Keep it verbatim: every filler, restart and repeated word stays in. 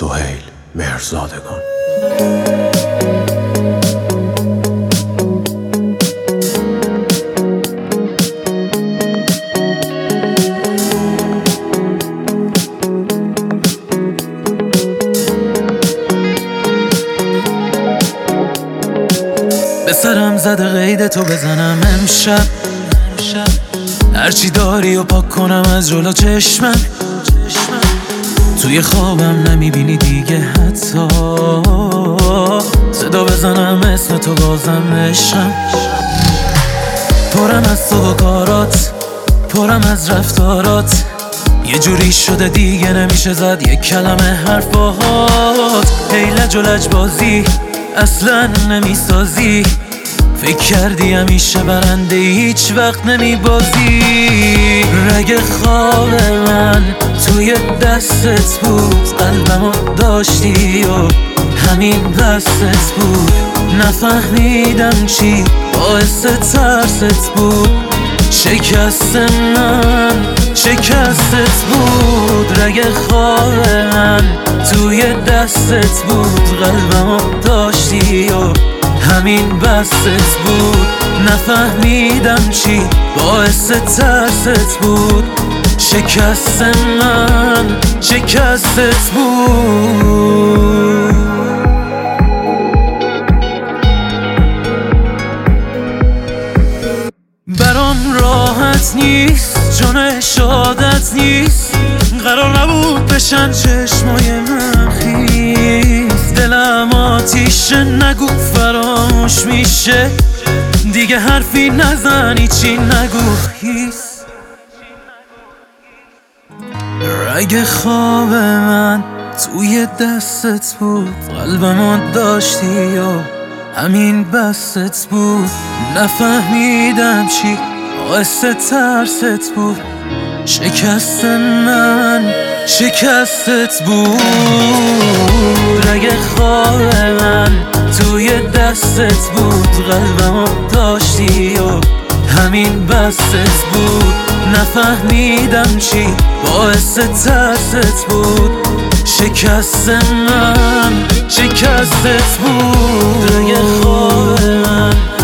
سهیل مهرزادگان. به سرم زده قید تو بزنم امشب، هرچی داری و پاک کنم از جلو چشمم. توی خوابم نمیبینی دیگه حتی، صدا بزنم اسم تو بازم عشقم. پرم از تو و کارات، پرم از رفتارات، یه جوری شده دیگه نمیشه زد یک کلمه حرف باهات. هی لج و لج بازی اصلا نمیسازی، فکر کردی همیشه برنده هیچ وقت نمیبازی. رگ خواب من توی دستت بود، قلبمو داشتی و همین دستت بود. نفهمیدم چی باعث ترست بود، شکست من شکستت بود. رگ خواب من توی دستت بود، قلبمو داشتی و همین بستت بود. نفهمیدم چی باعث ترست بود، شکست من شکستت بود. برام راحت نیست، جون شادت نیست، قرار نبود بشن چشمای من خیس. دلم آتیشه نگو فراموش میشه، دیگه حرفی نزنی چی نگو هیس. رگ خواب من توی دستت بود، قلبمو داشتی و همین بستت بود. نفهمیدم چی باعث ترست بود، شکست من شکستت بود. رگ خواب من توی دستت بود، قلبمو داشتی و همین بستت بود. نفهمیدم چی باعث ترست بود، شکست من شکستت بود. رگ خواب من